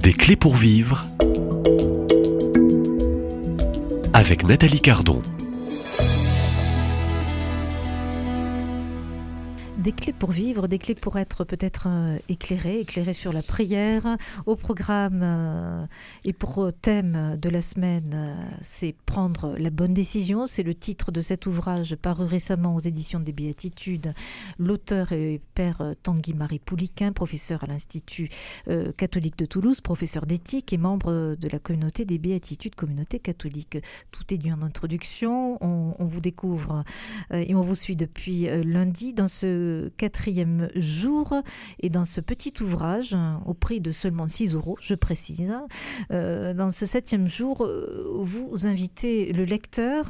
Des clés pour vivre avec Nathalie Cardon. Des clés pour vivre, des clés pour être peut-être éclairé sur la prière. Au programme et pour thème de la semaine, c'est prendre la bonne décision. C'est le titre de cet ouvrage paru récemment aux éditions des Béatitudes. L'auteur est Père Tanguy-Marie Pouliquin, professeur à l'Institut catholique de Toulouse, professeur d'éthique et membre de la communauté des Béatitudes, communauté catholique. Tout est dit en introduction. On vous découvre et on vous suit depuis lundi dans ce 4e jour et dans ce petit ouvrage au prix de seulement 6 €, je précise. Dans ce 7e jour, vous invitez le lecteur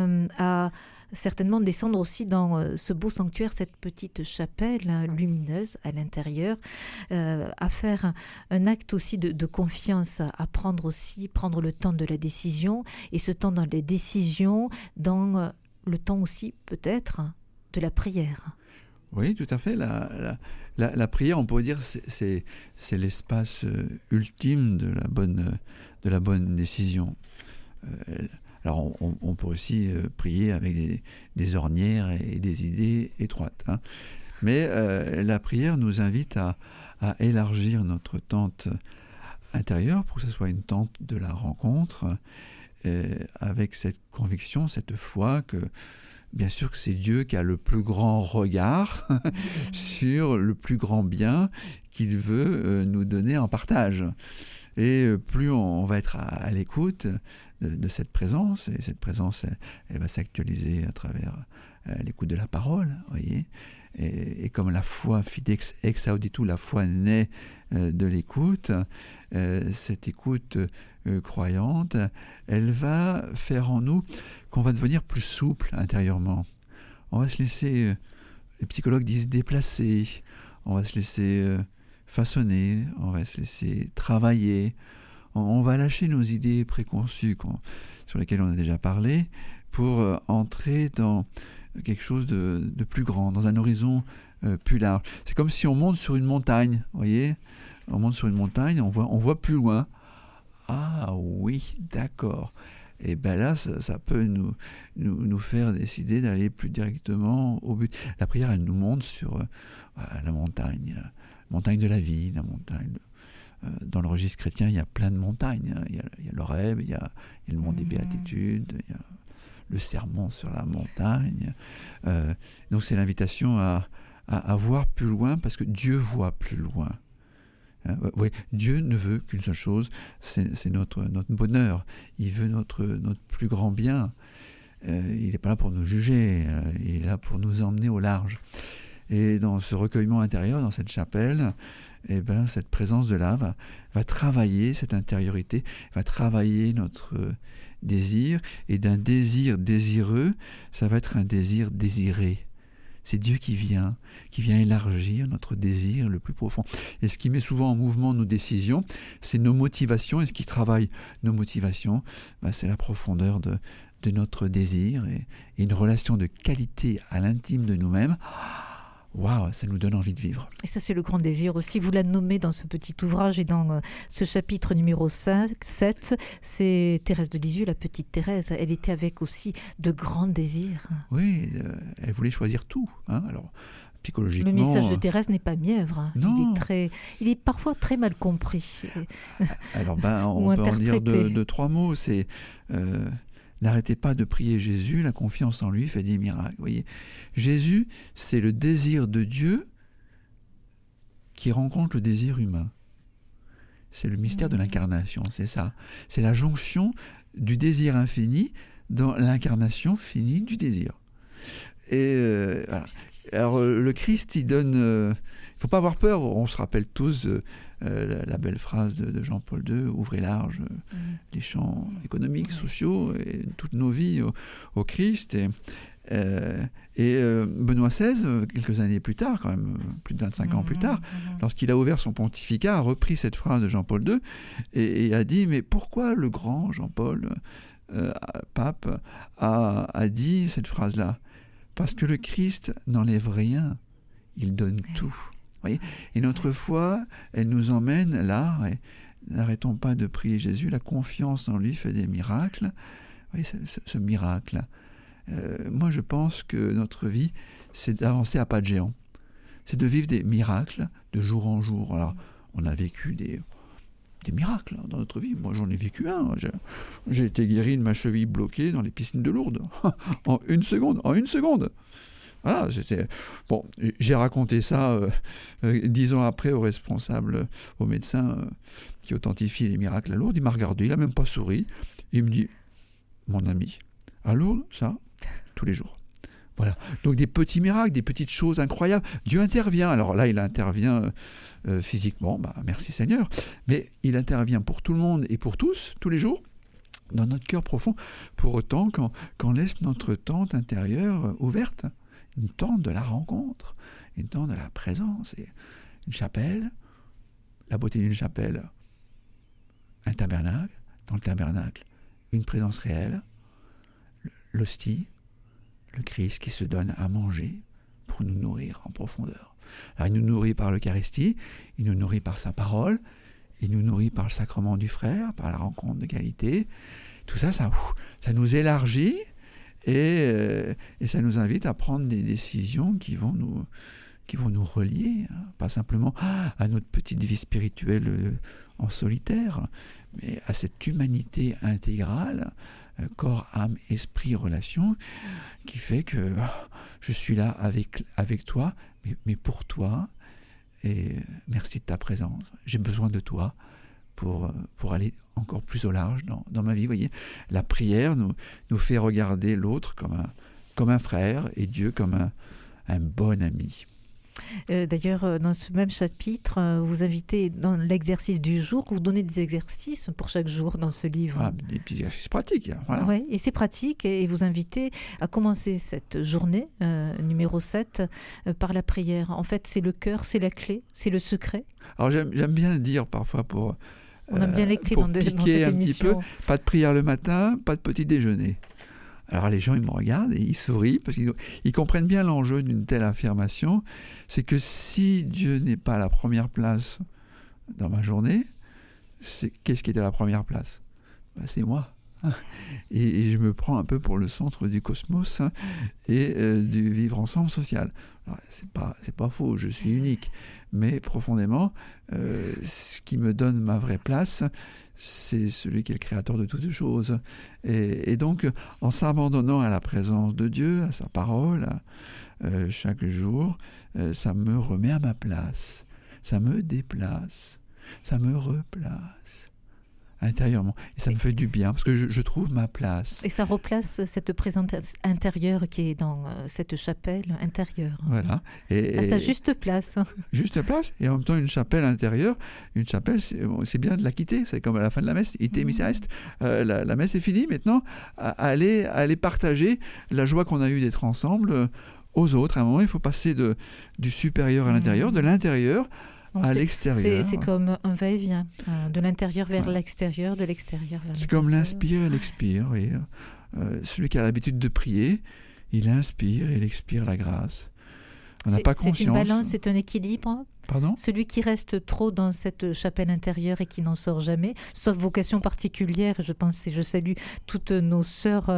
à certainement descendre aussi dans ce beau sanctuaire, cette petite chapelle lumineuse à l'intérieur, à faire un acte aussi de confiance, à prendre le temps de la décision, et ce temps dans les décisions, dans le temps aussi peut-être de la prière. Oui, tout à fait. La prière, on pourrait dire, c'est l'espace ultime de la bonne décision. Alors, on peut aussi prier avec des ornières et des idées étroites. Hein. Mais la prière nous invite à élargir notre tente intérieure pour que ce soit une tente de la rencontre, avec cette conviction, cette foi que bien sûr que c'est Dieu qui a le plus grand regard sur le plus grand bien qu'il veut nous donner en partage. Et plus on va être à l'écoute de cette présence, et cette présence, elle va s'actualiser à travers l'écoute de la parole, voyez. Et comme la foi, fidex ex auditu, la foi naît de l'écoute, cette écoute croyante, elle va faire en nous qu'on va devenir plus souple intérieurement. On va se laisser, les psychologues disent, déplacer, on va se laisser façonner, on va se laisser travailler, on va lâcher nos idées préconçues sur lesquelles on a déjà parlé, pour entrer dans quelque chose de plus grand, dans un horizon plus large. C'est comme si on monte sur une montagne, vous voyez, on monte sur une montagne, on voit plus loin. Ah oui, d'accord. Et bien là, ça peut nous faire décider d'aller plus directement au but. La prière, elle nous monte sur la montagne de la vie, la montagne. Dans le registre chrétien, il y a plein de montagnes. Il y a l'Horeb, il y a le mont des Béatitudes, il y a le sermon sur la montagne. Donc c'est l'invitation à voir plus loin, parce que Dieu voit plus loin. Oui, Dieu ne veut qu'une seule chose, c'est notre bonheur. Il veut notre plus grand bien. Il n'est pas là pour nous juger, il est là pour nous emmener au large. Et dans ce recueillement intérieur, dans cette chapelle, cette présence de là va travailler cette intériorité, va travailler notre désir, et d'un désir désireux, ça va être un désir désiré. C'est Dieu qui vient élargir notre désir le plus profond. Et ce qui met souvent en mouvement nos décisions, c'est nos motivations. Et ce qui travaille nos motivations, c'est la profondeur de notre désir et une relation de qualité à l'intime de nous-mêmes. Waouh, ça nous donne envie de vivre. Et ça, c'est le grand désir aussi. Vous la nommez dans ce petit ouvrage et dans ce chapitre numéro 7, c'est Thérèse de Lisieux, la petite Thérèse. Elle était avec aussi de grands désirs. Oui, elle voulait choisir tout. Hein. Alors, psychologiquement... Le message de Thérèse n'est pas mièvre. Non. Il est parfois très mal compris. Alors, on peut en dire deux, trois mots. C'est... N'arrêtez pas de prier Jésus, la confiance en lui fait des miracles. Vous voyez, Jésus, c'est le désir de Dieu qui rencontre le désir humain. C'est le mystère de l'incarnation, c'est ça. C'est la jonction du désir infini dans l'incarnation finie du désir. Et voilà. Alors le Christ, il donne... Il ne faut pas avoir peur, on se rappelle tous la belle phrase de Jean-Paul II, « Ouvrez large les champs économiques, sociaux, et toutes nos vies au Christ ». Et Benoît XVI, quelques années plus tard, quand même plus de 25 ans plus tard, lorsqu'il a ouvert son pontificat, a repris cette phrase de Jean-Paul II et a dit « Mais pourquoi le grand Jean-Paul, pape, a dit cette phrase-là ? Parce que le Christ n'enlève rien, il donne tout. » Voyez, et notre foi, elle nous emmène là, n'arrêtons pas de prier Jésus. La confiance en lui fait des miracles. Vous voyez, ce miracle. Moi, je pense que notre vie, c'est d'avancer à pas de géant. C'est de vivre des miracles de jour en jour. Alors, on a vécu des miracles dans notre vie. Moi, j'en ai vécu un. J'ai été guéri de ma cheville bloquée dans les piscines de Lourdes. En une seconde. Voilà, bon, j'ai raconté ça 10 ans après au responsable, au médecin qui authentifie les miracles à Lourdes. Il m'a regardé, il n'a même pas souri. Il me dit, mon ami, à Lourdes, ça, tous les jours. Voilà. Donc des petits miracles, des petites choses incroyables. Dieu intervient. Alors là, il intervient physiquement, merci Seigneur, mais il intervient pour tout le monde et pour tous, tous les jours, dans notre cœur profond. Pour autant, qu'on laisse notre tente intérieure ouverte, une tente de la rencontre, une tente de la présence, et une chapelle, la beauté d'une chapelle, un tabernacle, dans le tabernacle, une présence réelle, l'hostie, le Christ qui se donne à manger pour nous nourrir en profondeur. Alors il nous nourrit par l'Eucharistie, il nous nourrit par sa parole, il nous nourrit par le sacrement du frère, par la rencontre de qualité. Tout ça, ça nous élargit et ça nous invite à prendre des décisions qui vont nous relier, pas simplement à notre petite vie spirituelle en solitaire, mais à cette humanité intégrale, corps, âme, esprit, relation, qui fait que je suis là avec toi, mais pour toi, et merci de ta présence. J'ai besoin de toi pour aller encore plus au large dans ma vie. Vous voyez, la prière nous fait regarder l'autre comme un frère et Dieu comme un bon ami. D'ailleurs, dans ce même chapitre, vous invitez dans l'exercice du jour, vous donnez des exercices pour chaque jour dans ce livre. Des petits exercices pratiques. Voilà. Oui, et c'est pratique, et vous invitez à commencer cette journée, numéro 7, par la prière. En fait, c'est le cœur, c'est la clé, c'est le secret. Alors j'aime bien dire parfois pour on aime bien les clés pour dans cette piquer un émission. petit peu, pas de prière le matin, pas de petit déjeuner. Alors les gens, ils me regardent et ils sourient parce qu'ils comprennent bien l'enjeu d'une telle affirmation. C'est que si Dieu n'est pas à la première place dans ma journée, qu'est-ce qui est à la première place ? C'est moi. Et je me prends un peu pour le centre du cosmos et du vivre ensemble social. Alors, c'est pas faux, je suis unique. Mais profondément, ce qui me donne ma vraie place, c'est celui qui est le créateur de toutes choses. Et donc, en s'abandonnant à la présence de Dieu, à sa parole, chaque jour, ça me remet à ma place. Ça me déplace. Ça me replace intérieurement. Et ça me fait du bien, parce que je trouve ma place. Et ça replace cette présence intérieure qui est dans cette chapelle intérieure. Voilà. À sa juste place. Juste place, et en même temps une chapelle intérieure. Une chapelle, c'est bien de la quitter. C'est comme à la fin de la messe. Ite missa est. La messe est finie. Maintenant, aller partager la joie qu'on a eue d'être ensemble aux autres. À un moment, il faut passer du supérieur à l'intérieur, de l'intérieur à l'extérieur. C'est comme un va-et-vient, de l'intérieur vers l'extérieur, de l'extérieur vers l'intérieur. C'est comme l'inspire et l'expire. Oui. Celui qui a l'habitude de prier, il inspire et il expire la grâce. On n'a pas conscience. C'est une balance, c'est un équilibre. Pardon ? Celui qui reste trop dans cette chapelle intérieure et qui n'en sort jamais, sauf vocation particulière, je salue toutes nos sœurs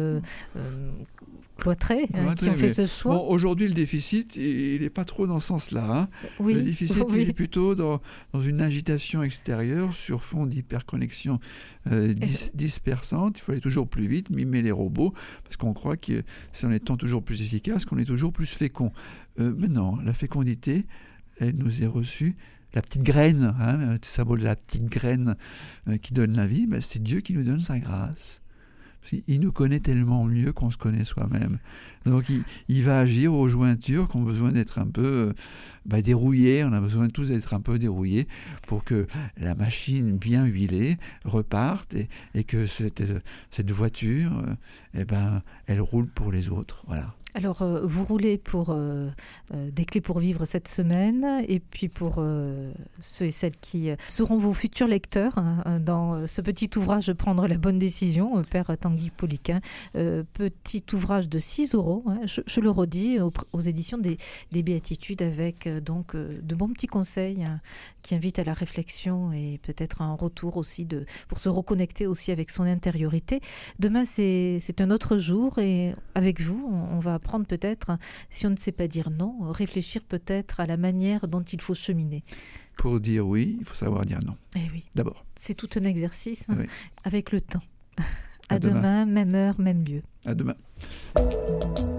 cloîtrées qui ont fait ce choix. Bon, aujourd'hui, le déficit, il n'est pas trop dans ce sens-là. Hein. Oui, le déficit, il est plutôt dans une agitation extérieure sur fond d'hyperconnexion dispersante. Il faut aller toujours plus vite, mimer les robots, parce qu'on croit que c'est en étant toujours plus efficace qu'on est toujours plus fécond. Mais non, la fécondité, elle nous est reçue. La petite graine, le symbole de la petite graine qui donne la vie, c'est Dieu qui nous donne sa grâce. Il nous connaît tellement mieux qu'on se connaît soi-même. Donc il va agir aux jointures qui ont besoin d'être un peu dérouillées. On a besoin tous d'être un peu dérouillés pour que la machine bien huilée reparte et que cette voiture, elle roule pour les autres. Voilà. Alors, vous roulez pour des clés pour vivre cette semaine, et puis pour ceux et celles qui seront vos futurs lecteurs dans ce petit ouvrage Prendre la bonne décision, Père Tanguy Pauliquin, petit ouvrage de 6 €, je le redis, aux éditions des Béatitudes, avec donc de bons petits conseils qui invitent à la réflexion et peut-être un retour aussi pour se reconnecter aussi avec son intériorité. Demain, c'est un autre jour, et avec vous, on va apprendre peut-être, si on ne sait pas dire non, réfléchir peut-être à la manière dont il faut cheminer. Pour dire oui, il faut savoir dire non. Eh oui. D'abord. C'est tout un exercice, Oui. Avec le temps. À demain. Même heure, même lieu. À demain.